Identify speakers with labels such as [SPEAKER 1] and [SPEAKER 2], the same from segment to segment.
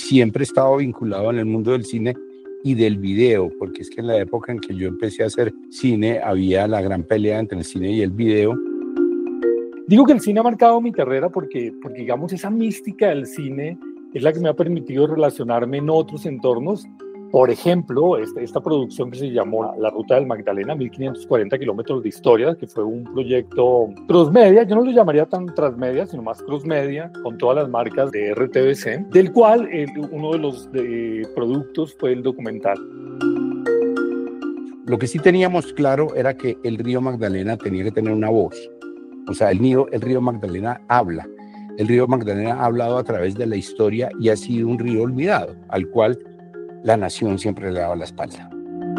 [SPEAKER 1] siempre he estado vinculado en el mundo del cine y del video, porque es que en la época en que yo empecé a hacer cine había la gran pelea entre el cine y el video.
[SPEAKER 2] Digo que el cine ha marcado mi carrera porque digamos, esa mística del cine es la que me ha permitido relacionarme en otros entornos. Por ejemplo, esta producción que se llamó La Ruta del Magdalena, 1540 kilómetros de historia, que fue un proyecto crossmedia, yo no lo llamaría tan transmedia, sino más crossmedia, con todas las marcas de RTBC, del cual uno de los productos fue el documental.
[SPEAKER 1] Lo que sí teníamos claro era que el río Magdalena tenía que tener una voz. O sea, el río Magdalena habla. El río Magdalena ha hablado a través de la historia y ha sido un río olvidado, al cual la nación siempre le daba la espalda.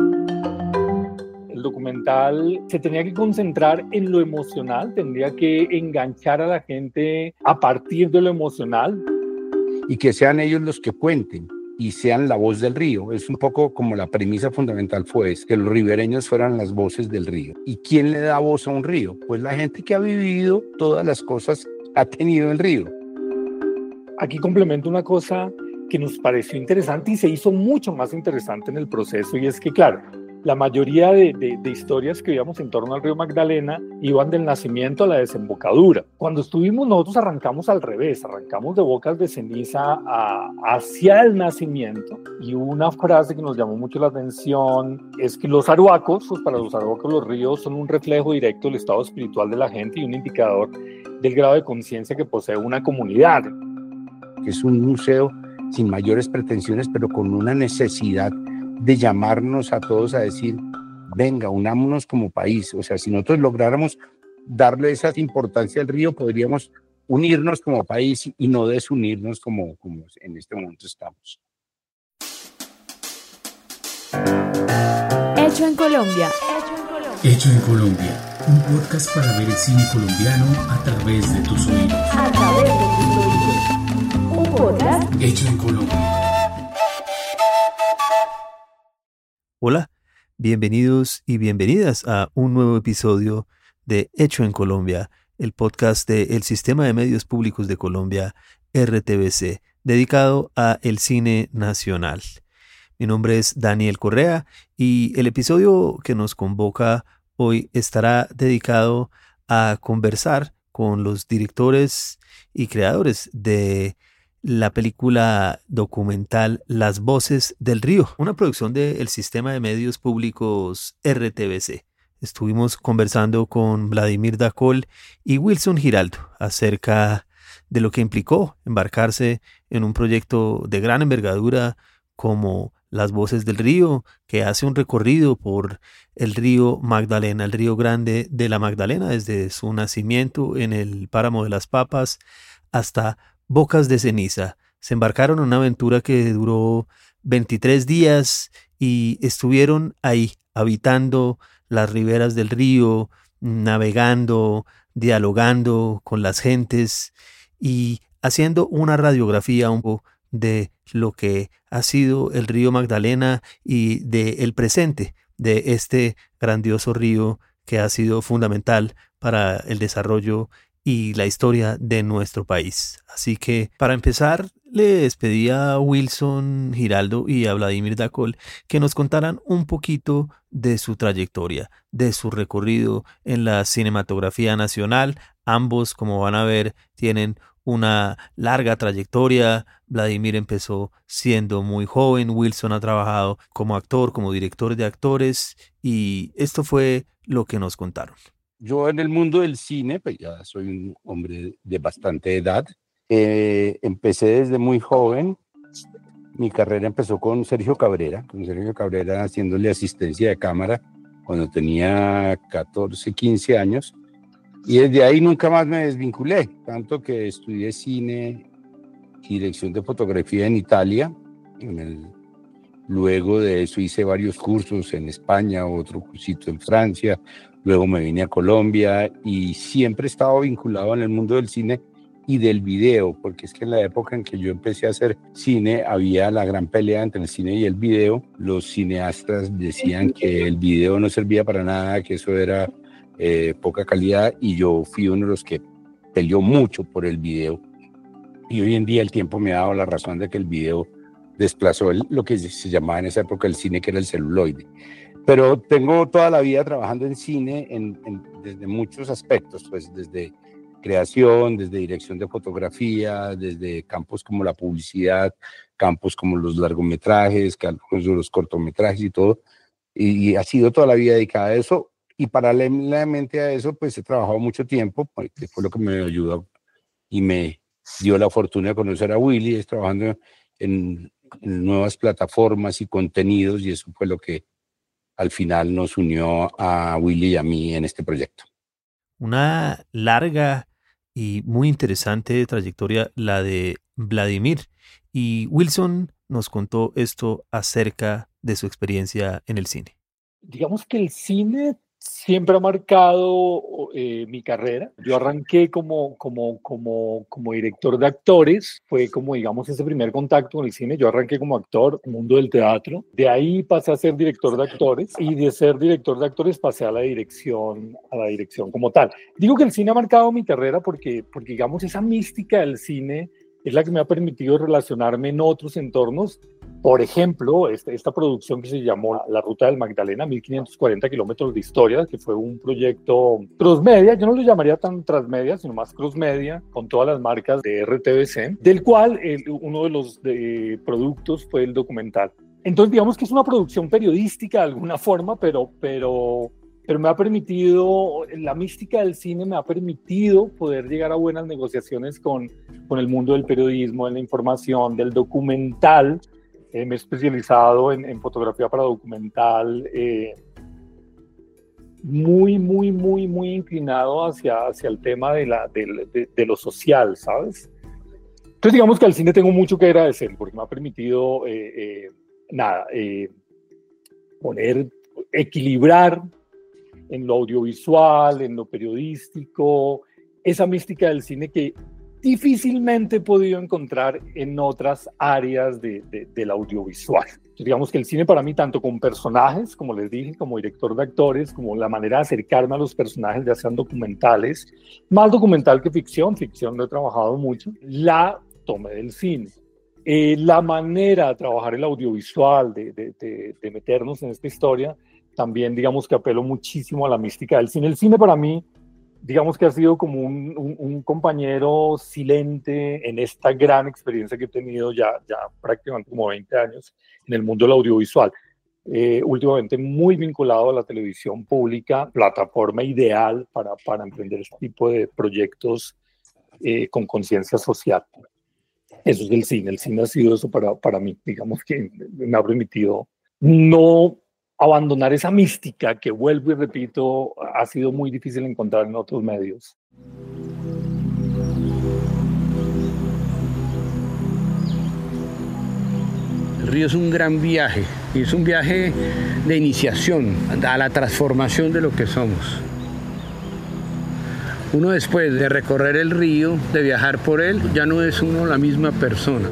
[SPEAKER 2] El documental se tenía que concentrar en lo emocional, tendría que enganchar a la gente a partir de lo emocional.
[SPEAKER 1] Y que sean ellos los que cuenten y sean la voz del río. Es un poco como la premisa fundamental fue que los ribereños fueran las voces del río. ¿Y quién le da voz a un río? Pues la gente que ha vivido todas las cosas ha tenido el río.
[SPEAKER 2] Aquí complemento una cosa que nos pareció interesante y se hizo mucho más interesante en el proceso, y es que, claro, la mayoría de historias que veíamos en torno al río Magdalena iban del nacimiento a la desembocadura. Cuando estuvimos nosotros arrancamos al revés, arrancamos de Bocas de Ceniza hacia el nacimiento, y una frase que nos llamó mucho la atención es que los arhuacos, pues para los arhuacos los ríos son un reflejo directo del estado espiritual de la gente y un indicador del grado de conciencia que posee una comunidad.
[SPEAKER 1] Es un museo sin mayores pretensiones, pero con una necesidad de llamarnos a todos a decir, venga, unámonos como país. O sea, si nosotros lográramos darle esa importancia al río, podríamos unirnos como país y no desunirnos como en este momento estamos.
[SPEAKER 3] Hecho en Colombia.
[SPEAKER 4] Hecho en Colombia, un podcast para ver el cine colombiano a través de tus oídos.
[SPEAKER 3] Un podcast
[SPEAKER 4] Hecho en Colombia.
[SPEAKER 5] Hola, bienvenidos y bienvenidas a un nuevo episodio de Hecho en Colombia, el podcast del Sistema de Medios Públicos de Colombia, RTBC, dedicado a el cine nacional. Mi nombre es Daniel Correa y el episodio que nos convoca hoy estará dedicado a conversar con los directores y creadores de la película documental Las Voces del Río, una producción del Sistema de Medios Públicos RTBC. Estuvimos conversando con Vladimir Dacol y Wilson Giraldo acerca de lo que implicó embarcarse en un proyecto de gran envergadura como Las Voces del Río, que hace un recorrido por el río Magdalena, el río grande de la Magdalena, desde su nacimiento en el páramo de las Papas hasta Bocas de Ceniza. Se embarcaron en una aventura que duró 23 días y estuvieron ahí, habitando las riberas del río, navegando, dialogando con las gentes y haciendo una radiografía un poco de lo que ha sido el río Magdalena y del presente de este grandioso río que ha sido fundamental para el desarrollo y la historia de nuestro país. Así que, para empezar, les pedí a Wilson Giraldo y a Vladimir Dacol que nos contaran un poquito de su trayectoria, de su recorrido en la cinematografía nacional. Ambos, como van a ver, tienen una larga trayectoria. Vladimir empezó siendo muy joven, Wilson ha trabajado como actor, como director de actores, y esto fue lo que nos contaron.
[SPEAKER 1] Yo en el mundo del cine, pues ya soy un hombre de bastante edad. Empecé desde muy joven. Mi carrera empezó con Sergio Cabrera haciéndole asistencia de cámara cuando tenía 14, 15 años. Y desde ahí nunca más me desvinculé, tanto que estudié cine y dirección de fotografía en Italia. Luego de eso hice varios cursos en España, otro cursito en Francia. Luego me vine a Colombia y siempre he estado vinculado en el mundo del cine y del video, porque es que en la época en que yo empecé a hacer cine había la gran pelea entre el cine y el video. Los cineastas decían que el video no servía para nada, que eso era poca calidad, y yo fui uno de los que peleó mucho por el video. Y hoy en día el tiempo me ha dado la razón de que el video desplazó lo que se llamaba en esa época el cine, que era el celuloide. Pero tengo toda la vida trabajando en cine desde muchos aspectos, pues desde creación, desde dirección de fotografía, desde campos como la publicidad, campos como los largometrajes, campos de los cortometrajes y todo. Y ha sido toda la vida dedicada a eso. Y paralelamente a eso, pues he trabajado mucho tiempo, que fue lo que me ayudó y me dio la fortuna de conocer a Willy, es trabajando en nuevas plataformas y contenidos, y eso fue lo que al final nos unió a Willy y a mí en este proyecto.
[SPEAKER 5] Una larga y muy interesante trayectoria la de Vladimir. Y Wilson nos contó esto acerca de su experiencia en el cine.
[SPEAKER 2] Digamos que el cine siempre ha marcado mi carrera. Yo arranqué como director de actores, fue como, digamos, ese primer contacto con el cine. Yo arranqué como actor, mundo del teatro. De ahí pasé a ser director de actores y de ser director de actores pasé a la dirección como tal. Digo que el cine ha marcado mi carrera porque digamos, esa mística del cine es la que me ha permitido relacionarme en otros entornos. Por ejemplo, esta producción que se llamó La Ruta del Magdalena, 1540 kilómetros de historia, que fue un proyecto crossmedia, yo no lo llamaría tan transmedia, sino más crossmedia, con todas las marcas de RTBC, del cual uno de los productos fue el documental. Entonces, digamos que es una producción periodística de alguna forma, pero me ha permitido, la mística del cine me ha permitido poder llegar a buenas negociaciones con el mundo del periodismo, de la información, del documental. Me he especializado en fotografía para documental, muy inclinado hacia el tema de lo social, ¿sabes? Entonces digamos que al cine tengo mucho que agradecer porque me ha permitido equilibrar en lo audiovisual, en lo periodístico, esa mística del cine que difícilmente he podido encontrar en otras áreas del audiovisual. Entonces, digamos que el cine para mí, tanto con personajes, como les dije, como director de actores, como la manera de acercarme a los personajes, ya sean documentales, más documental que ficción lo he trabajado mucho, la tomé del cine. La manera de trabajar el audiovisual, de meternos en esta historia, también digamos que apelo muchísimo a la mística del cine. El cine para mí, digamos que ha sido como un compañero silente en esta gran experiencia que he tenido ya prácticamente como 20 años en el mundo del audiovisual. Últimamente muy vinculado a la televisión pública, plataforma ideal para emprender este tipo de proyectos con conciencia social. Eso es el cine. El cine ha sido eso para mí. Digamos que me ha permitido no abandonar esa mística que, vuelvo y repito, ha sido muy difícil encontrar en otros medios.
[SPEAKER 6] El río es un gran viaje, y es un viaje de iniciación a la transformación de lo que somos. Uno, después de recorrer el río, de viajar por él, ya no es uno la misma persona.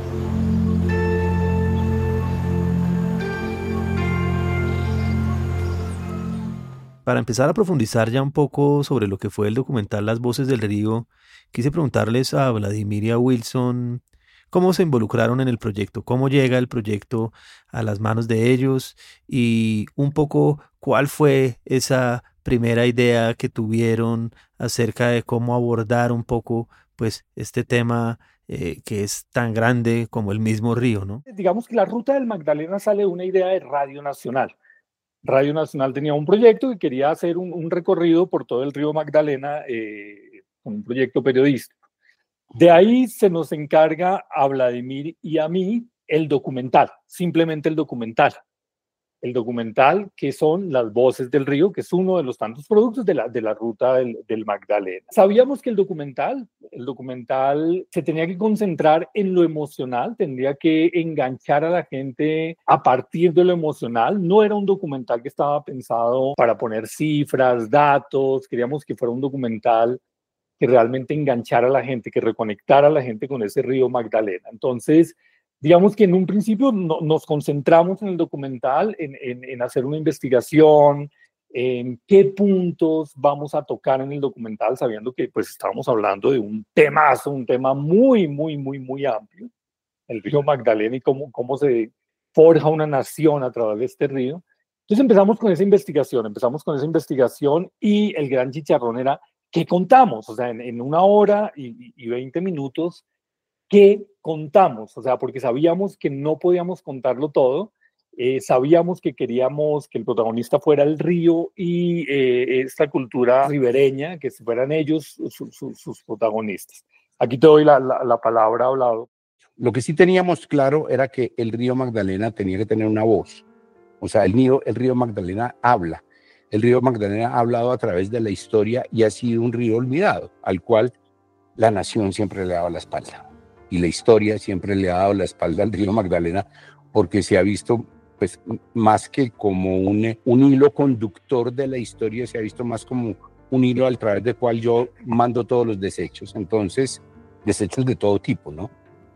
[SPEAKER 5] Para empezar a profundizar ya un poco sobre lo que fue el documental Las Voces del Río, quise preguntarles a Vladimir y a Wilson cómo se involucraron en el proyecto, cómo llega el proyecto a las manos de ellos y un poco cuál fue esa primera idea que tuvieron acerca de cómo abordar un poco pues este tema que es tan grande como el mismo río, ¿no?
[SPEAKER 2] Digamos que la Ruta del Magdalena sale de una idea de Radio Nacional. Radio Nacional tenía un proyecto que quería hacer un recorrido por todo el río Magdalena con un proyecto periodístico. De ahí se nos encarga a Vladimir y a mí el documental, simplemente el documental. El documental que son Las Voces del Río, que es uno de los tantos productos de la Ruta del Magdalena. Sabíamos que el documental se tenía que concentrar en lo emocional, tendría que enganchar a la gente a partir de lo emocional. No era un documental que estaba pensado para poner cifras, datos. Queríamos que fuera un documental que realmente enganchara a la gente, que reconectara a la gente con ese río Magdalena. Entonces, digamos que en un principio nos concentramos en el documental, en hacer una investigación, en qué puntos vamos a tocar en el documental, sabiendo que pues estábamos hablando de un temazo, un tema muy amplio. el río Magdalena y cómo se forja una nación a través de este río. Entonces empezamos con esa investigación y el gran chicharrón era ¿qué contamos? O sea, en 1 hora y 20 minutos, ¿qué contamos? O sea, porque sabíamos que no podíamos contarlo todo, sabíamos que queríamos que el protagonista fuera el río y esta cultura ribereña, que fueran ellos sus protagonistas. Aquí te doy la palabra, Hablado.
[SPEAKER 1] Lo que sí teníamos claro era que el río Magdalena tenía que tener una voz. O sea, el río Magdalena habla. El río Magdalena ha hablado a través de la historia y ha sido un río olvidado, al cual la nación siempre le ha dado la espalda. Y la historia siempre le ha dado la espalda al río Magdalena porque se ha visto, pues, más que como un hilo conductor de la historia, se ha visto más como un hilo a través del cual yo mando todos los desechos. Entonces, desechos de todo tipo, ¿no?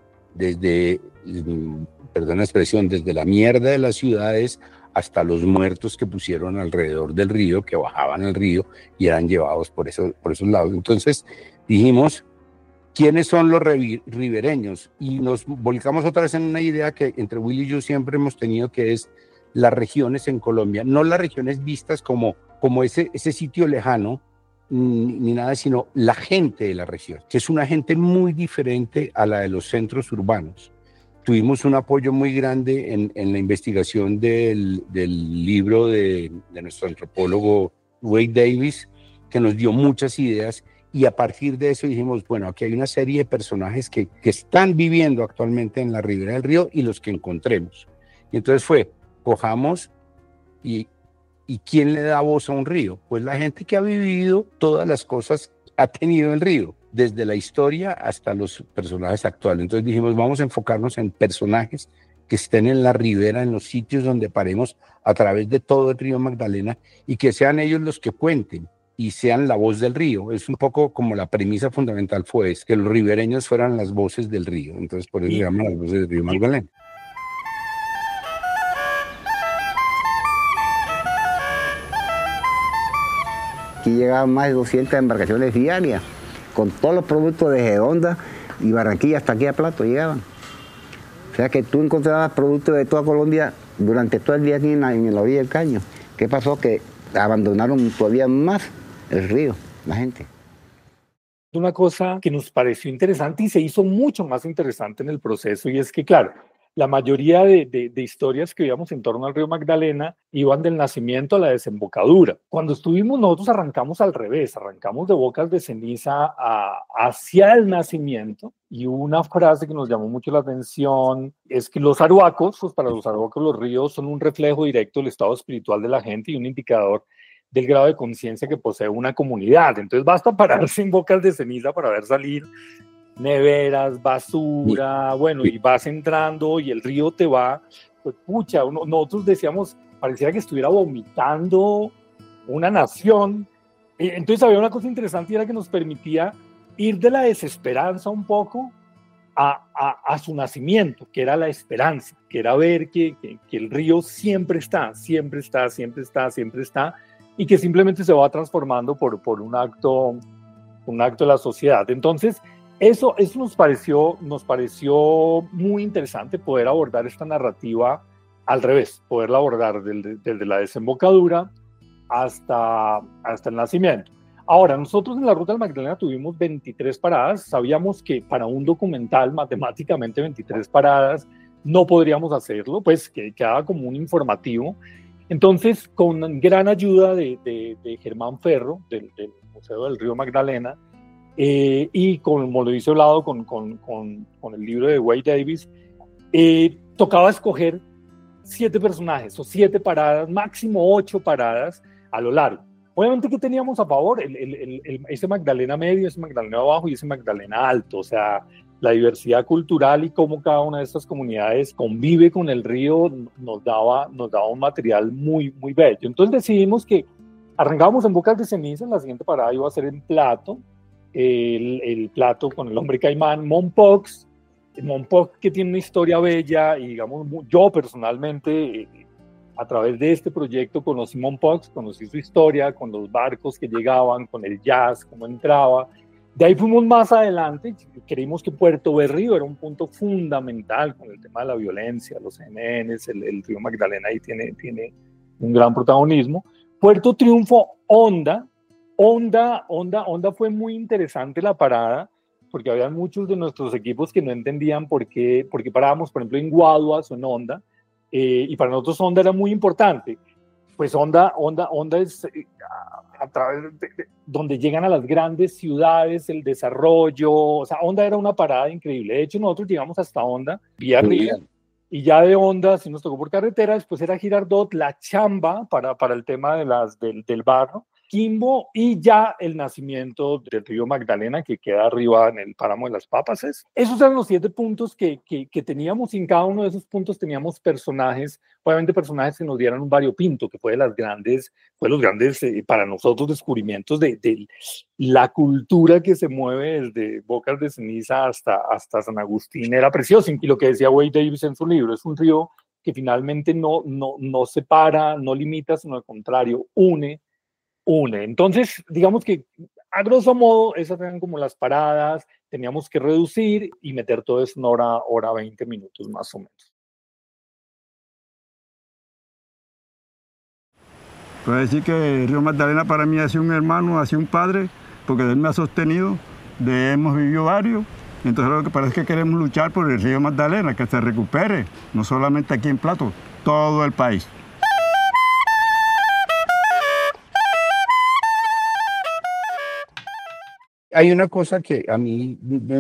[SPEAKER 1] Desde, perdón la expresión, desde la mierda de las ciudades hasta los muertos que pusieron alrededor del río, que bajaban al río y eran llevados por esos lados. Entonces dijimos, ¿quiénes son los ribereños? Y nos volcamos otra vez en una idea que entre Will y yo siempre hemos tenido, que es las regiones en Colombia, no las regiones vistas como ese sitio lejano, ni nada, sino la gente de la región, que es una gente muy diferente a la de los centros urbanos. Tuvimos un apoyo muy grande en la investigación del libro de nuestro antropólogo Wade Davis, que nos dio muchas ideas, y a partir de eso dijimos, bueno, aquí hay una serie de personajes que están viviendo actualmente en la ribera del río y los que encontremos. Y entonces cojamos y ¿quién le da voz a un río? Pues la gente que ha vivido todas las cosas que ha tenido el río, desde la historia hasta los personajes actuales. Entonces dijimos, vamos a enfocarnos en personajes que estén en la ribera, en los sitios donde paremos a través de todo el río Magdalena, y que sean ellos los que cuenten y sean la voz del río. Es un poco como la premisa fundamental fue que los ribereños fueran las voces del río. Entonces por eso se llaman las voces del río Magdalena.
[SPEAKER 7] Aquí llegaban más de 200 embarcaciones diarias, con todos los productos de Redonda y Barranquilla hasta aquí a Plato llegaban. O sea que tú encontrabas productos de toda Colombia durante todo el día aquí en la orilla del caño. ¿Qué pasó? Que abandonaron todavía más el río, la gente.
[SPEAKER 2] Una cosa que nos pareció interesante y se hizo mucho más interesante en el proceso, y es que, claro, la mayoría de historias que veíamos en torno al río Magdalena iban del nacimiento a la desembocadura. Cuando estuvimos, nosotros arrancamos al revés, arrancamos de Bocas de Ceniza hacia el nacimiento, y una frase que nos llamó mucho la atención es que los arhuacos, pues para los arhuacos los ríos son un reflejo directo del estado espiritual de la gente y un indicador del grado de conciencia que posee una comunidad. Entonces basta pararse en Bocas de Ceniza para ver salir neveras, basura, bueno, y vas entrando y el río te va, pues pucha, nosotros decíamos, pareciera que estuviera vomitando una nación. Entonces había una cosa interesante, y era que nos permitía ir de la desesperanza un poco a su nacimiento, que era la esperanza, que era ver que el río siempre está, y que simplemente se va transformando por un acto de la sociedad. Entonces, eso nos pareció muy interesante, poder abordar esta narrativa al revés, poderla abordar desde la desembocadura hasta el nacimiento. Ahora, nosotros en la Ruta del Magdalena tuvimos 23 paradas. Sabíamos que para un documental, matemáticamente 23 paradas, no podríamos hacerlo, pues que quedaba como un informativo. Entonces, con gran ayuda de Germán Ferro, del Museo del Río Magdalena, y como lo hice Hablado con el libro de Wade Davis, tocaba escoger 7 personajes o 7 paradas, máximo 8 paradas a lo largo. Obviamente, ¿qué teníamos a favor? Ese Magdalena medio, ese Magdalena bajo y ese Magdalena alto. O sea, la diversidad cultural y cómo cada una de estas comunidades convive con el río nos daba un material muy, muy bello. Entonces decidimos que arrancábamos en Bocas de Ceniza, la siguiente parada iba a ser en Plato, el Plato con el hombre caimán, Mompox, que tiene una historia bella, y digamos, yo personalmente, a través de este proyecto conocí Mompox, conocí su historia, con los barcos que llegaban, con el jazz, cómo entraba, De ahí fuimos más adelante, creímos que Puerto Berrío era un punto fundamental con el tema de la violencia, los CNNs, el río Magdalena ahí tiene un gran protagonismo. Puerto Triunfo, Honda fue muy interesante la parada, porque había muchos de nuestros equipos que no entendían por qué parábamos, por ejemplo, en Guaduas o en Honda, y para nosotros Honda era muy importante. Pues Honda es a través de donde llegan a las grandes ciudades, el desarrollo, o sea, Honda era una parada increíble. De hecho, nosotros llegamos hasta Honda, vía río, y ya de Honda, si nos tocó por carretera, después era Girardot, La Chamba, para el tema del barro, Quimbo, y ya el nacimiento del río Magdalena, que queda arriba en el páramo de las Papas. Esos eran los 7 puntos que teníamos, y en cada uno de esos puntos teníamos personajes, obviamente personajes que nos dieran un variopinto, que fue los grandes para nosotros descubrimientos de la cultura que se mueve desde Bocas de Ceniza hasta San Agustín. Era precioso, y lo que decía Wade Davis en su libro, es un río que finalmente no separa, no limita, sino al contrario, une. Entonces, digamos que a grosso modo esas eran como las paradas, teníamos que reducir y meter todo eso en hora 20 minutos más o menos.
[SPEAKER 8] Puedo decir que el río Magdalena para mí ha sido un hermano, ha sido un padre, porque él me ha sostenido, de él hemos vivido varios. Entonces lo que parece es que queremos luchar por el río Magdalena, que se recupere, no solamente aquí en Plato, todo el país.
[SPEAKER 1] Hay una cosa que a mí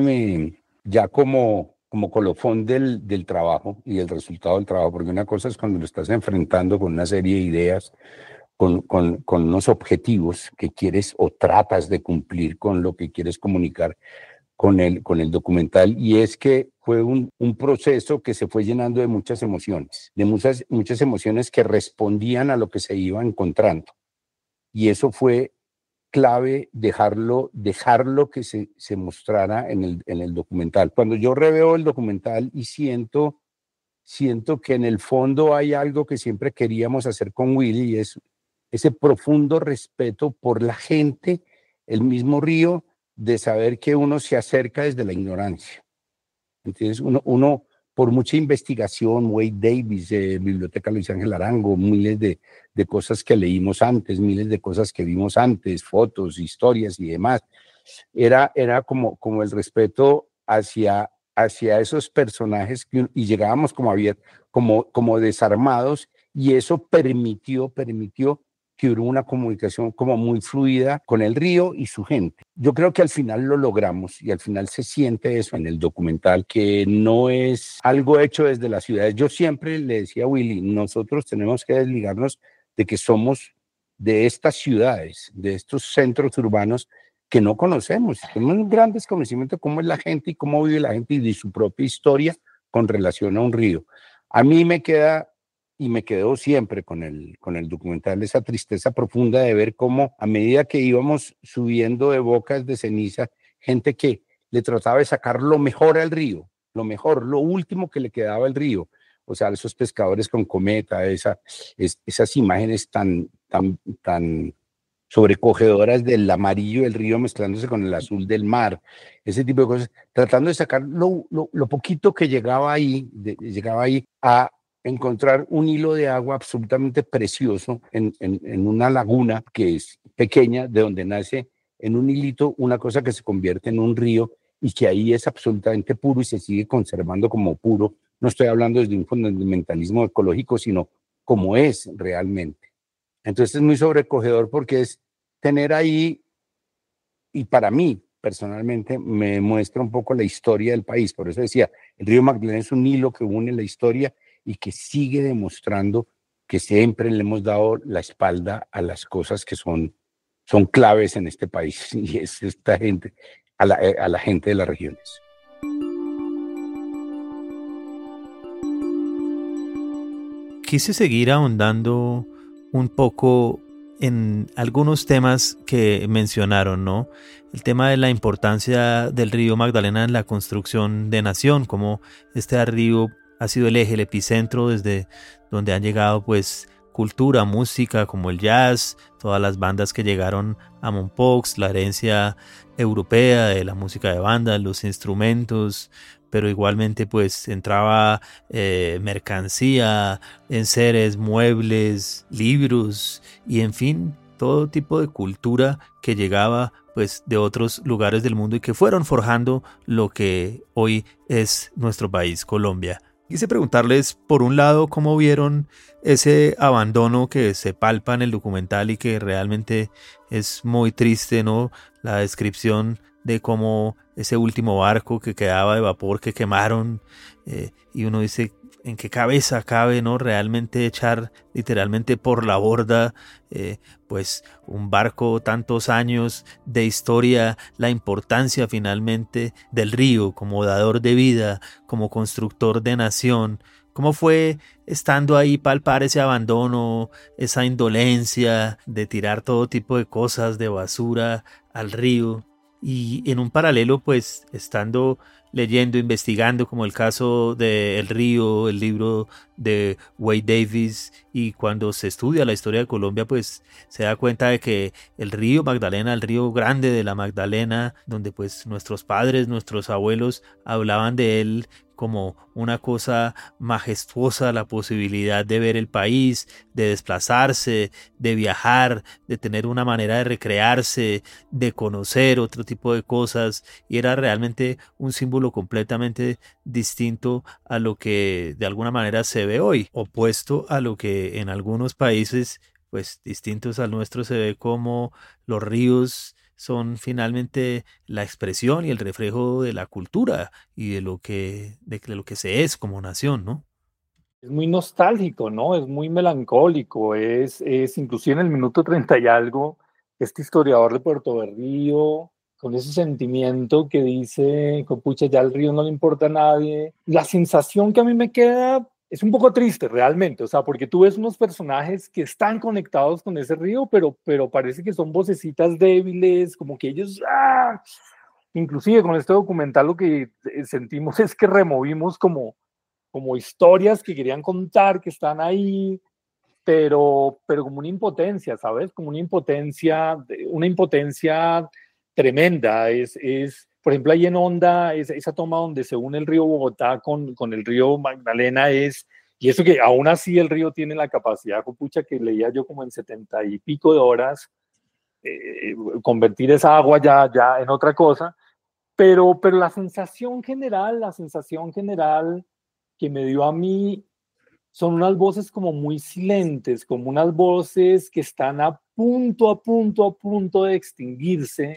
[SPEAKER 1] ya como colofón del trabajo y el resultado del trabajo, porque una cosa es cuando lo estás enfrentando con una serie de ideas, con unos objetivos que quieres o tratas de cumplir con lo que quieres comunicar con el documental, y es que fue un proceso que se fue llenando de muchas emociones, muchas emociones que respondían a lo que se iba encontrando, y eso fue clave dejarlo que se mostrara en el documental. Cuando yo reveo el documental y siento que en el fondo hay algo que siempre queríamos hacer con Willy, y es ese profundo respeto por la gente, el mismo río, de saber que uno se acerca desde la ignorancia. Entonces uno por mucha investigación, Wade Davis, Biblioteca Luis Ángel Arango, miles de cosas que leímos antes, miles de cosas que vimos antes, fotos, historias y demás, era como el respeto hacia esos personajes, y llegábamos como desarmados, y eso permitió que hubo una comunicación como muy fluida con el río y su gente. Yo creo que al final lo logramos, y al final se siente eso en el documental, que no es algo hecho desde las ciudades. Yo siempre le decía a Willy, nosotros tenemos que desligarnos de que somos de estas ciudades, de estos centros urbanos que no conocemos. Tenemos un gran desconocimiento de cómo es la gente y cómo vive la gente y de su propia historia con relación a un río. A mí me queda, y me quedó siempre con el documental, esa tristeza profunda de ver cómo a medida que íbamos subiendo de Bocas de Ceniza, gente que le trataba de sacar lo mejor al río, lo último que le quedaba al río. O sea, esos pescadores con cometa, esas imágenes tan sobrecogedoras del amarillo del río mezclándose con el azul del mar, ese tipo de cosas, tratando de sacar lo poquito que llegaba ahí a encontrar un hilo de agua absolutamente precioso en una laguna que es pequeña, de donde nace en un hilito una cosa que se convierte en un río, y que ahí es absolutamente puro y se sigue conservando como puro. No estoy hablando desde un fundamentalismo ecológico, sino como es realmente. Entonces es muy sobrecogedor, porque es tener ahí, y para mí personalmente me muestra un poco la historia del país. Por eso decía, el río Magdalena es un hilo que une la historia y que sigue demostrando que siempre le hemos dado la espalda a las cosas que son claves en este país, y es esta gente, a la gente de las regiones.
[SPEAKER 5] Quise seguir ahondando un poco en algunos temas que mencionaron, ¿no? El tema de la importancia del río Magdalena en la construcción de nación, como este río ha sido el eje, el epicentro desde donde han llegado pues cultura, música como el jazz, todas las bandas que llegaron a Mompox, la herencia europea de la música de banda, los instrumentos, pero igualmente pues entraba mercancía, enseres, muebles, libros y en fin, todo tipo de cultura que llegaba pues de otros lugares del mundo y que fueron forjando lo que hoy es nuestro país, Colombia. Quise preguntarles, por un lado, cómo vieron ese abandono que se palpa en el documental y que realmente es muy triste, ¿no? La descripción de cómo ese último barco que quedaba de vapor que quemaron y uno dice, ¿en qué cabeza cabe, no? Realmente echar literalmente por la borda pues un barco, tantos años de historia, la importancia finalmente del río como dador de vida, como constructor de nación. ¿Cómo fue estando ahí palpar ese abandono, esa indolencia de tirar todo tipo de cosas, de basura al río? Y en un paralelo, pues, estando leyendo, investigando, como el caso de El Río, el libro de Wade Davis, y cuando se estudia la historia de Colombia, pues se da cuenta de que el río Magdalena, el río grande de la Magdalena, donde pues nuestros padres, nuestros abuelos hablaban de él como una cosa majestuosa, la posibilidad de ver el país, de desplazarse, de viajar, de tener una manera de recrearse, de conocer otro tipo de cosas, y era realmente un símbolo completamente distinto a lo que de alguna manera se ve hoy, opuesto a lo que en algunos países pues distintos al nuestro se ve como los ríos son finalmente la expresión y el reflejo de la cultura y de lo que se es como nación, ¿no?
[SPEAKER 2] Es muy nostálgico, ¿no? Es muy melancólico, es inclusive en el minuto 30 y algo, este historiador de Puerto Berrío, con ese sentimiento que dice, pucha, ya el río no le importa a nadie. La sensación que a mí me queda es un poco triste realmente, o sea, porque tú ves unos personajes que están conectados con ese río, pero parece que son vocecitas débiles, como que ellos, ¡ah! Inclusive con este documental lo que sentimos es que removimos como historias que querían contar, que están ahí, pero como una impotencia, ¿sabes? Como una impotencia tremenda. Por ejemplo, ahí en Honda, esa toma donde se une el río Bogotá con el río Magdalena y eso que aún así el río tiene la capacidad, pucha, que leía yo como en 70 y pico de horas, convertir esa agua ya en otra cosa, pero la sensación general que me dio a mí son unas voces como muy silentes, como unas voces que están a punto de extinguirse.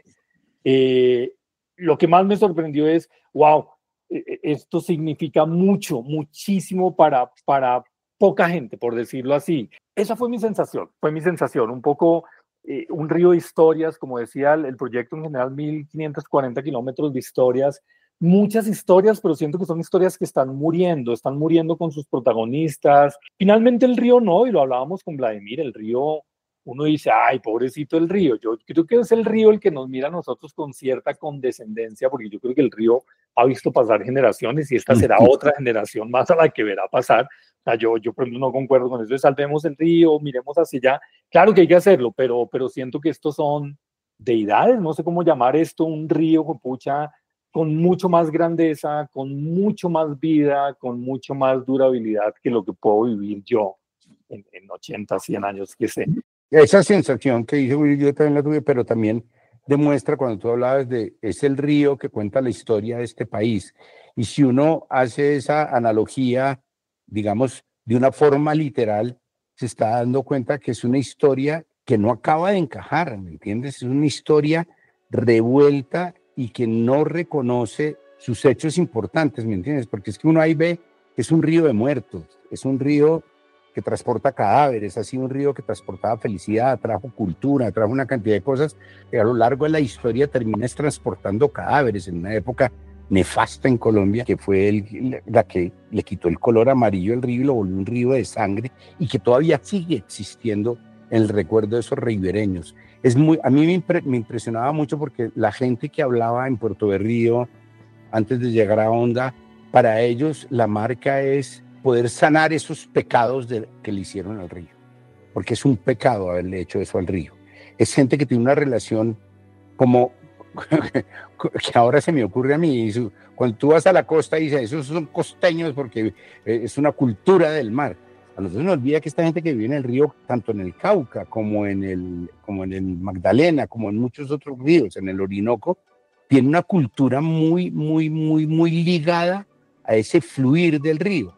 [SPEAKER 2] Lo que más me sorprendió es, wow, esto significa muchísimo para poca gente, por decirlo así. Esa fue mi sensación, un poco un río de historias, como decía el proyecto en general, 1540 kilómetros de historias, muchas historias, pero siento que son historias que están muriendo con sus protagonistas. Finalmente el río no, y lo hablábamos con Vladimir, el río, uno dice, ay, pobrecito el río. Yo creo que es el río el que nos mira a nosotros con cierta condescendencia, porque yo creo que el río ha visto pasar generaciones y esta será otra generación más a la que verá pasar. O sea, yo por ejemplo no concuerdo con eso de salvemos el río, miremos hacia allá. Claro que hay que hacerlo, pero siento que estos son deidades, no sé cómo llamar esto, un río, pucha, con mucho más grandeza, con mucho más vida, con mucho más durabilidad que lo que puedo vivir yo en 80, 100 años, que sé.
[SPEAKER 1] Esa sensación que dice Willy, yo también la tuve, pero también demuestra cuando tú hablabas de, es el río que cuenta la historia de este país. Y si uno hace esa analogía, digamos, de una forma literal, se está dando cuenta que es una historia que no acaba de encajar, ¿me entiendes? Es una historia revuelta y que no reconoce sus hechos importantes, ¿me entiendes? Porque es que uno ahí ve que es un río de muertos, es un río que transporta cadáveres, ha sido un río que transportaba felicidad, trajo cultura, trajo una cantidad de cosas que a lo largo de la historia terminas transportando cadáveres en una época nefasta en Colombia, que fue la que le quitó el color amarillo al río y lo volvió un río de sangre y que todavía sigue existiendo en el recuerdo de esos ribereños. A mí me impresionaba mucho porque la gente que hablaba en Puerto Berrío antes de llegar a Honda, para ellos la marca es poder sanar esos pecados que le hicieron al río. porque es un pecado haberle hecho eso al río. Es gente que tiene una relación como, que ahora se me ocurre a mí, cuando tú vas a la costa y dices, esos son costeños porque es una cultura del mar. A nosotros nos olvida que esta gente que vive en el río, tanto en el Cauca como en el Magdalena, como en muchos otros ríos, en el Orinoco, tiene una cultura muy, muy, muy, muy ligada a ese fluir del río,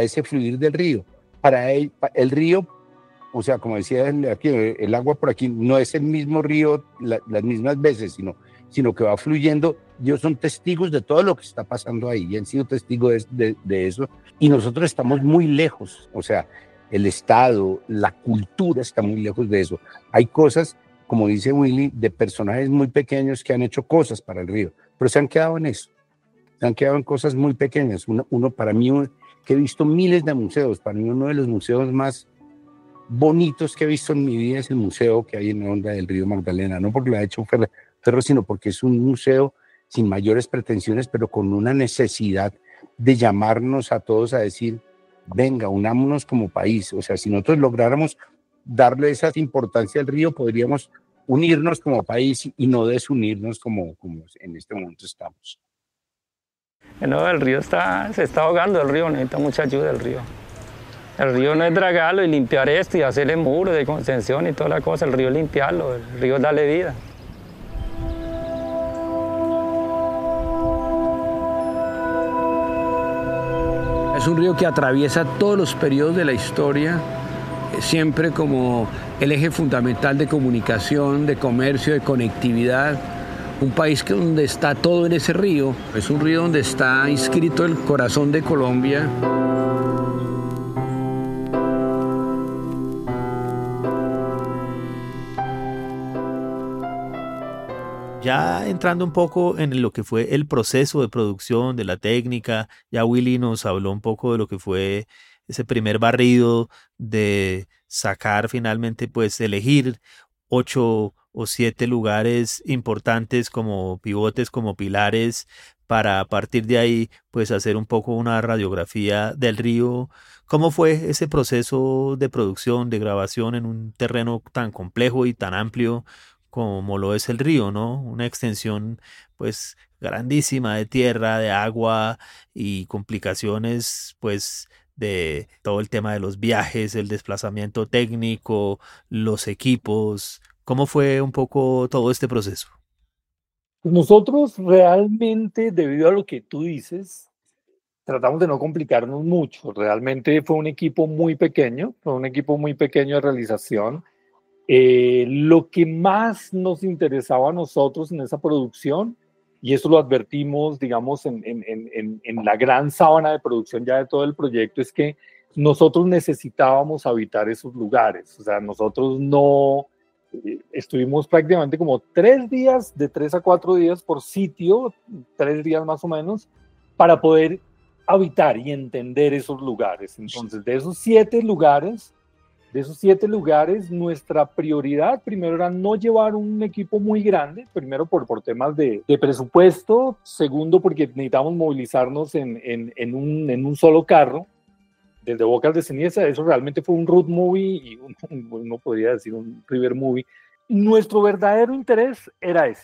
[SPEAKER 1] Para el río, o sea, como decía aquí, el agua por aquí no es el mismo río las mismas veces, sino que va fluyendo. Ellos son testigos de todo lo que está pasando ahí y han sido testigos de eso. Y nosotros estamos muy lejos, o sea, el Estado, la cultura está muy lejos de eso. Hay cosas, como dice Willy, de personajes muy pequeños que han hecho cosas para el río, pero se han quedado en eso, se han quedado en cosas muy pequeñas. Para mí, que he visto miles de museos, para mí uno de los museos más bonitos que he visto en mi vida es el museo que hay en la Honda del río Magdalena, no porque lo ha hecho Ferro, sino porque es un museo sin mayores pretensiones, pero con una necesidad de llamarnos a todos a decir, venga, unámonos como país. O sea, si nosotros lográramos darle esa importancia al río, podríamos unirnos como país y no desunirnos como en este momento estamos.
[SPEAKER 9] No, el río se está ahogando, el río necesita mucha ayuda, el río. El río no es dragarlo y limpiar esto y hacerle muros de contención y toda la cosa, el río es limpiarlo, el río es darle vida.
[SPEAKER 6] Es un río que atraviesa todos los periodos de la historia, siempre como el eje fundamental de comunicación, de comercio, de conectividad. Un país donde está todo en ese río. Es un río donde está inscrito el corazón de Colombia.
[SPEAKER 5] Ya entrando un poco en lo que fue el proceso de producción, de la técnica, ya Willy nos habló un poco de lo que fue ese primer barrido de sacar finalmente, pues elegir 8 o 7 lugares importantes como pivotes, como pilares, para a partir de ahí, pues hacer un poco una radiografía del río. ¿Cómo fue ese proceso de producción, de grabación en un terreno tan complejo y tan amplio como lo es el río, ¿no? Una extensión pues grandísima de tierra, de agua y complicaciones pues de todo el tema de los viajes, el desplazamiento técnico, los equipos. ¿Cómo fue un poco todo este proceso?
[SPEAKER 2] Nosotros realmente, debido a lo que tú dices, tratamos de no complicarnos mucho. Realmente fue un equipo muy pequeño, de realización. Lo que más nos interesaba a nosotros en esa producción, y eso lo advertimos, digamos, en la gran sábana de producción ya de todo el proyecto, es que nosotros necesitábamos habitar esos lugares. O sea, nosotros no estuvimos prácticamente como 3 días, de 3 a 4 días por sitio, 3 días más o menos, para poder habitar y entender esos lugares. Entonces, de esos 7 lugares, nuestra prioridad primero era no llevar un equipo muy grande, primero por temas de presupuesto, segundo porque necesitamos movilizarnos en un solo carro, desde Bocas de Ceniza. Eso realmente fue un road movie y uno podría decir un river movie. Nuestro verdadero interés era ese,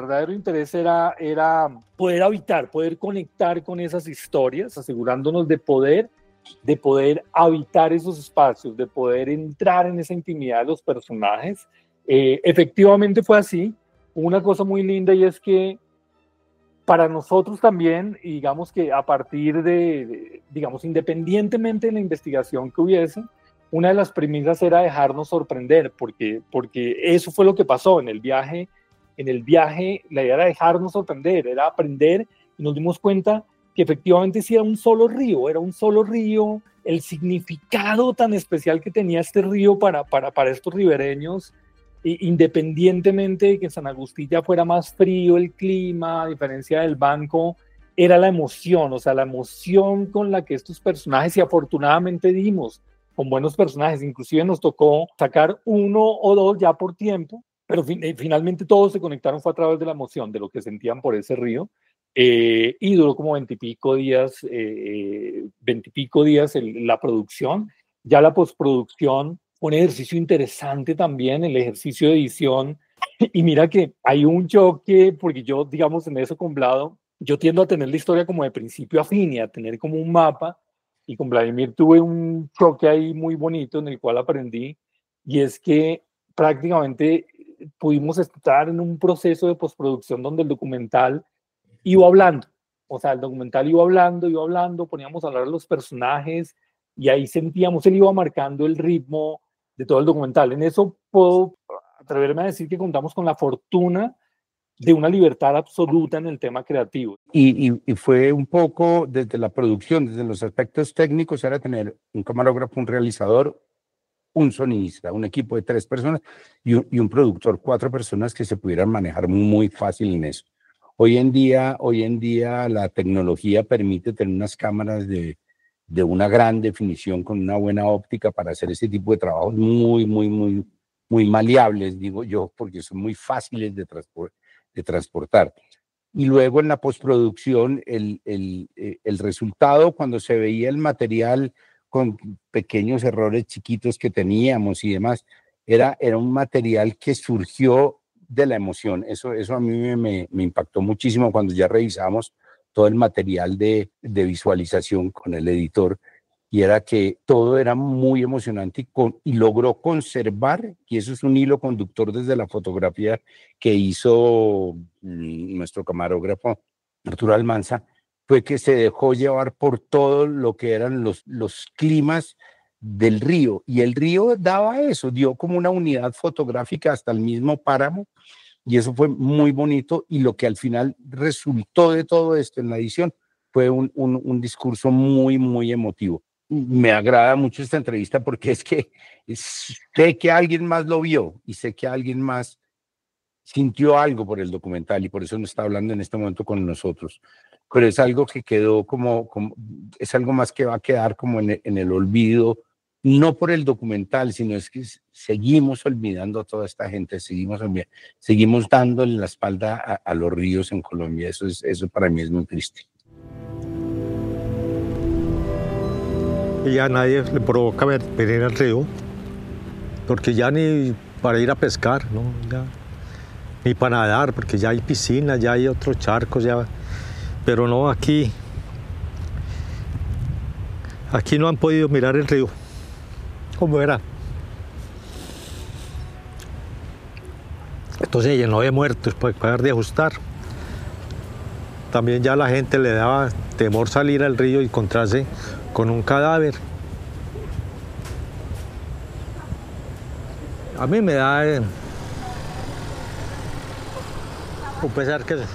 [SPEAKER 2] era poder habitar, poder conectar con esas historias, asegurándonos de poder habitar esos espacios, de poder entrar en esa intimidad de los personajes. Efectivamente fue así. Una cosa muy linda, y es que para nosotros también, y digamos que a partir digamos, independientemente de la investigación que hubiese, una de las premisas era dejarnos sorprender, porque eso fue lo que pasó en el viaje. La idea era dejarnos sorprender, era aprender, y nos dimos cuenta que efectivamente sí era un solo río, el significado tan especial que tenía este río para estos ribereños, independientemente de que en San Agustín ya fuera más frío el clima, a diferencia del Banco, era la emoción, o sea, la emoción con la que estos personajes, y afortunadamente dimos con buenos personajes, inclusive nos tocó sacar 1 o 2 ya por tiempo, pero finalmente todos se conectaron, fue a través de la emoción, de lo que sentían por ese río. Y duró como 20 y pico días la producción. Ya la postproducción un ejercicio interesante también, el ejercicio de edición. Y mira que hay un choque, porque yo, digamos, en eso con Vlado, yo tiendo a tener la historia como de principio a fin y a tener como un mapa. Y con Vladimir tuve un choque ahí muy bonito en el cual aprendí, y es que prácticamente pudimos estar en un proceso de postproducción donde el documental iba hablando. O sea, el documental iba hablando, poníamos a hablar a los personajes y ahí sentíamos, él iba marcando el ritmo de todo el documental. En eso puedo atreverme a decir que contamos con la fortuna de una libertad absoluta en el tema creativo.
[SPEAKER 1] Y fue un poco desde la producción, desde los aspectos técnicos, era tener un camarógrafo, un realizador, un sonidista, un equipo de 3 personas y un productor, 4 personas que se pudieran manejar muy fácil en eso. Hoy en día la tecnología permite tener unas cámaras de una gran definición con una buena óptica para hacer ese tipo de trabajos muy maleables, digo yo, porque son muy fáciles de transportar. Y luego en la postproducción, el resultado, cuando se veía el material con pequeños errores chiquitos que teníamos y demás, era un material que surgió de la emoción. Eso a mí me impactó muchísimo cuando ya revisamos todo el material de visualización con el editor, y era que todo era muy emocionante y logró conservar, y eso es un hilo conductor desde la fotografía que hizo nuestro camarógrafo Arturo Almanza, fue que se dejó llevar por todo lo que eran los climas del río, y el río daba eso, dio como una unidad fotográfica hasta el mismo páramo, y eso fue muy bonito, y lo que al final resultó de todo esto en la edición fue un discurso muy emotivo. Me agrada mucho esta entrevista porque es que sé que alguien más lo vio y sé que alguien más sintió algo por el documental y por eso no está hablando en este momento con nosotros. Pero es algo que quedó es algo más que va a quedar como en el olvido, no por el documental, sino es que seguimos olvidando a toda esta gente, seguimos dándole la espalda a los ríos en Colombia. Eso para mí es muy triste.
[SPEAKER 10] Y ya nadie le provoca venir al río, porque ya ni para ir a pescar, ¿no? Ya, ni para nadar, porque ya hay piscinas, ya hay otros charcos, ya. Pero no, aquí no han podido mirar el río, como era. Entonces se llenó de muertos, pues para de ajustar. También ya la gente le daba temor salir al río y encontrarse con un cadáver. A mí me da un pesar que...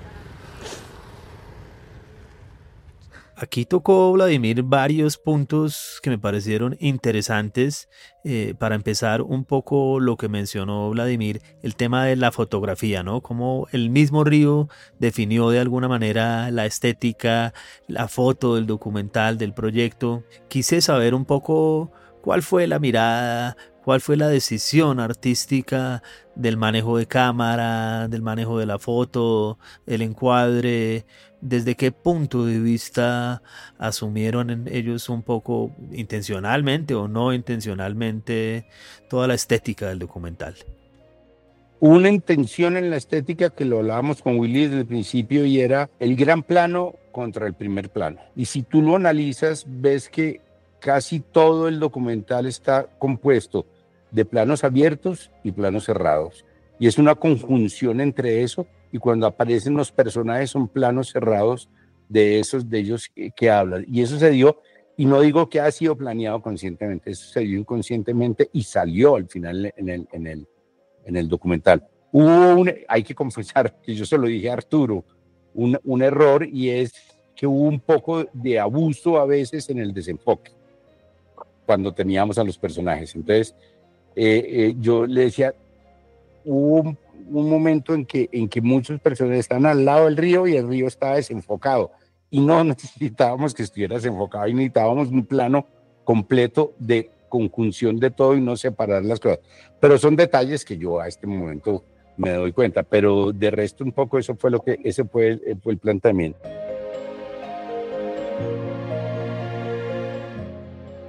[SPEAKER 5] Aquí tocó, Vladimir, varios puntos que me parecieron interesantes. Para empezar, un poco lo que mencionó Vladimir, el tema de la fotografía, ¿no? Cómo el mismo río definió de alguna manera la estética, la foto del documental, del proyecto. Quise saber un poco cuál fue la mirada, cuál fue la decisión artística del manejo de cámara, del manejo de la foto, el encuadre. ¿Desde qué punto de vista asumieron ellos un poco intencionalmente o no intencionalmente toda la estética del documental?
[SPEAKER 1] Una intención en la estética que lo hablábamos con Willy desde el principio, y era el gran plano contra el primer plano. Y si tú lo analizas, ves que casi todo el documental está compuesto de planos abiertos y planos cerrados. Y es una conjunción entre eso, y cuando aparecen los personajes son planos cerrados de ellos que hablan. Y eso se dio, y no digo que ha sido planeado conscientemente, eso se dio inconscientemente y salió al final en el documental. Hay que confesar que yo se lo dije a Arturo, un error, y es que hubo un poco de abuso a veces en el desenfoque cuando teníamos a los personajes. Entonces yo le decía, hubo un momento en que muchos personajes están al lado del río y el río estaba desenfocado, y no necesitábamos que estuviera desenfocado, y necesitábamos un plano completo de conjunción de todo y no separar las cosas. Pero son detalles que yo a este momento me doy cuenta, pero de resto un poco ese fue el planteamiento.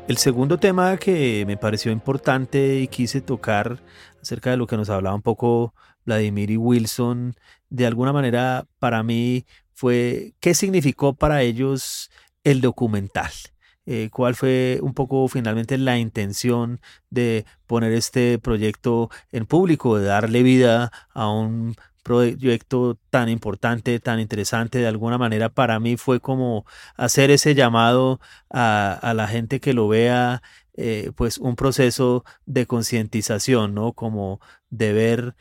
[SPEAKER 5] El segundo tema que me pareció importante y quise tocar acerca de lo que nos hablaba un poco Vladimir y Wilson, de alguna manera para mí fue qué significó para ellos el documental. ¿Cuál fue un poco finalmente la intención de poner este proyecto en público, de darle vida a un proyecto tan importante, tan interesante? De alguna manera para mí fue como hacer ese llamado a la gente que lo vea, pues un proceso de concientización, ¿no? Como de ver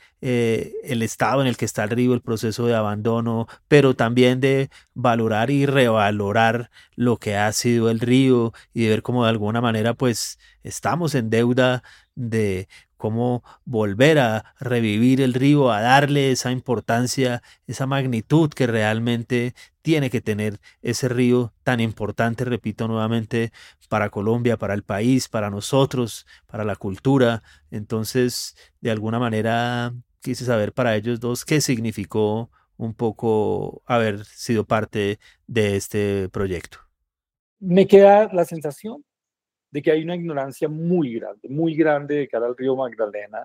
[SPEAKER 5] el estado en el que está el río, el proceso de abandono, pero también de valorar y revalorar lo que ha sido el río y de ver cómo de alguna manera pues estamos en deuda de cómo volver a revivir el río, a darle esa importancia, esa magnitud que realmente tiene que tener ese río tan importante, repito nuevamente, para Colombia, para el país, para nosotros, para la cultura. Entonces, de alguna manera, quise saber para ellos dos qué significó un poco haber sido parte de este proyecto.
[SPEAKER 2] Me queda la sensación de que hay una ignorancia muy grande de cara al río Magdalena,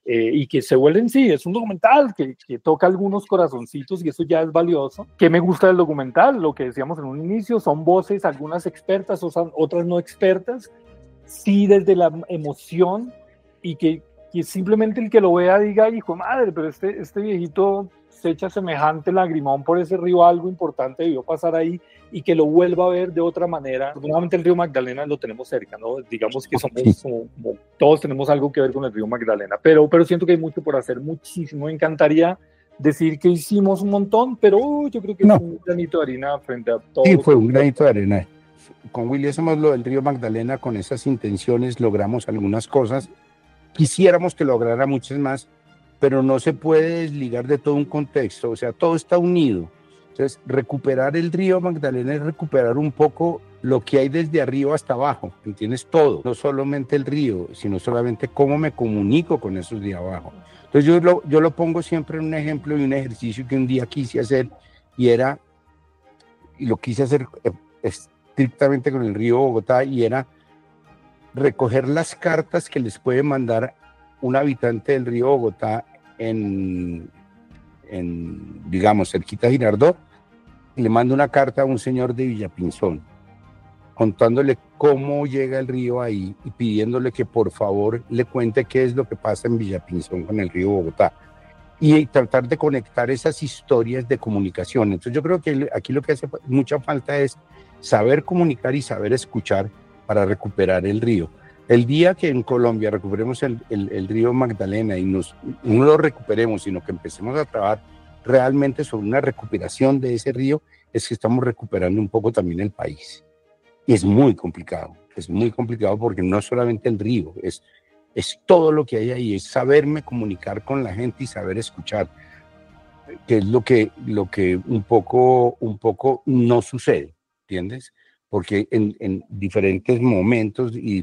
[SPEAKER 2] y que se vuelve en sí, es un documental que toca algunos corazoncitos y eso ya es valioso. ¿Qué me gusta del documental? Lo que decíamos en un inicio, son voces, algunas expertas, otras no expertas, sí desde la emoción, y que simplemente el que lo vea diga, hijo de madre, pero este viejito se echa semejante lagrimón por ese río, algo importante debió pasar ahí, y que lo vuelva a ver de otra manera. Nuevamente el río Magdalena lo tenemos cerca, ¿no? Digamos que somos como todos tenemos algo que ver con el río Magdalena, pero siento que hay mucho por hacer, muchísimo. Me encantaría decir que hicimos un montón, pero yo creo que es un granito de arena frente a todo.
[SPEAKER 1] Sí, fue un granito de arena. Con Willy hacemos lo del río Magdalena con esas intenciones, logramos algunas cosas, quisiéramos que lograra muchas más, pero no se puede desligar de todo un contexto, o sea, todo está unido. Entonces, recuperar el río Magdalena es recuperar un poco lo que hay desde arriba hasta abajo, ¿entiendes? Todo, no solamente el río, sino solamente cómo me comunico con esos de abajo. Entonces, yo lo pongo siempre en un ejemplo y un ejercicio que un día quise hacer, y lo quise hacer estrictamente con el río Bogotá, y era recoger las cartas que les puede mandar un habitante del río Bogotá digamos, cerquita de Girardot, y le manda una carta a un señor de Villapinzón, contándole cómo llega el río ahí y pidiéndole que por favor le cuente qué es lo que pasa en Villapinzón con el río Bogotá, y tratar de conectar esas historias de comunicación. Entonces yo creo que aquí lo que hace mucha falta es saber comunicar y saber escuchar para recuperar el río. El día que en Colombia recuperemos el río Magdalena y no lo recuperemos, sino que empecemos a trabajar realmente sobre una recuperación de ese río, es que estamos recuperando un poco también el país. Y es muy complicado porque no es solamente el río, es todo lo que hay ahí, es saberme comunicar con la gente y saber escuchar, que es lo que un poco no sucede, ¿entiendes? Porque en diferentes momentos del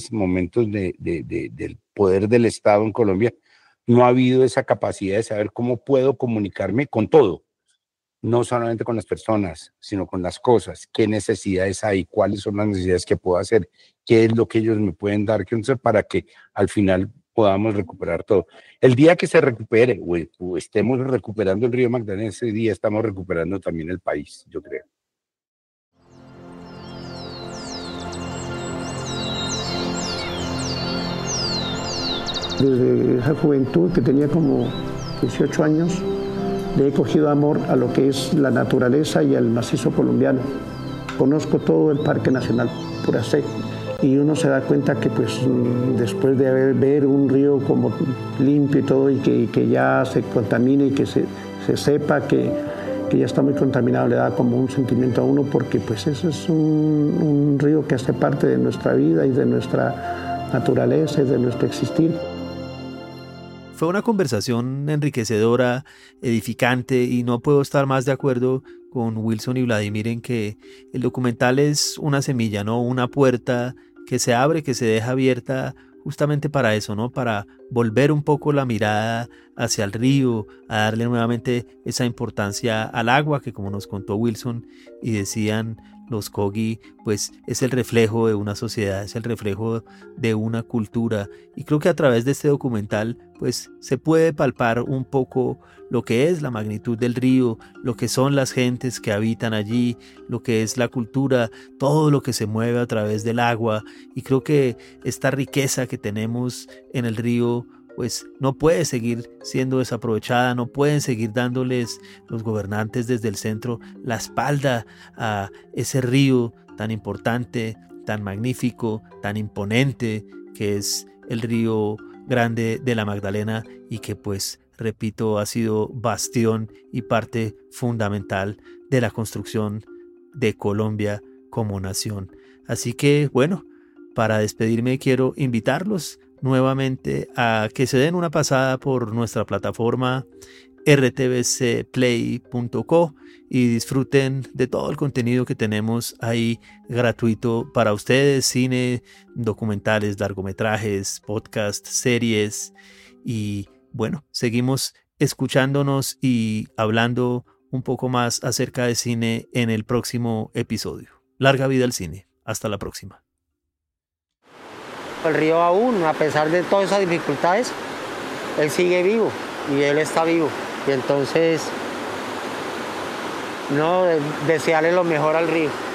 [SPEAKER 1] poder del Estado en Colombia, no ha habido esa capacidad de saber cómo puedo comunicarme con todo, no solamente con las personas, sino con las cosas, qué necesidades hay, cuáles son las necesidades que puedo hacer, qué es lo que ellos me pueden dar, para que al final podamos recuperar todo. El día que se recupere, o estemos recuperando el río Magdalena, ese día estamos recuperando también el país, yo creo.
[SPEAKER 11] Desde esa juventud, que tenía como 18 años, le he cogido amor a lo que es la naturaleza y al macizo colombiano. Conozco todo el Parque Nacional Puracé, y uno se da cuenta que pues después de ver un río como limpio y todo, y que ya se contamine y que se sepa que ya está muy contaminado, le da como un sentimiento a uno, porque pues eso es un río que hace parte de nuestra vida y de nuestra naturaleza y de nuestro existir.
[SPEAKER 5] Fue una conversación enriquecedora, edificante, y no puedo estar más de acuerdo con Wilson y Vladimir en que el documental es una semilla, ¿no? Una puerta que se abre, que se deja abierta justamente para eso, ¿no? Para volver un poco la mirada hacia el río, a darle nuevamente esa importancia al agua que, como nos contó Wilson y decían los Kogi, pues es el reflejo de una sociedad, es el reflejo de una cultura. Y creo que a través de este documental, pues se puede palpar un poco lo que es la magnitud del río, lo que son las gentes que habitan allí, lo que es la cultura, todo lo que se mueve a través del agua. Y creo que esta riqueza que tenemos en el río, pues no puede seguir siendo desaprovechada, no pueden seguir dándoles los gobernantes desde el centro la espalda a ese río tan importante, tan magnífico, tan imponente, que es el río Grande de la Magdalena y que, pues, repito, ha sido bastión y parte fundamental de la construcción de Colombia como nación. Así que, bueno, para despedirme quiero invitarlos nuevamente a que se den una pasada por nuestra plataforma rtbcplay.co y disfruten de todo el contenido que tenemos ahí gratuito para ustedes: cine, documentales, largometrajes, podcasts, series. Y bueno, seguimos escuchándonos y hablando un poco más acerca de cine en el próximo episodio. Larga vida al cine. Hasta la próxima.
[SPEAKER 12] El río aún, a pesar de todas esas dificultades, él sigue vivo y él está vivo. Y entonces, no, desearle lo mejor al río.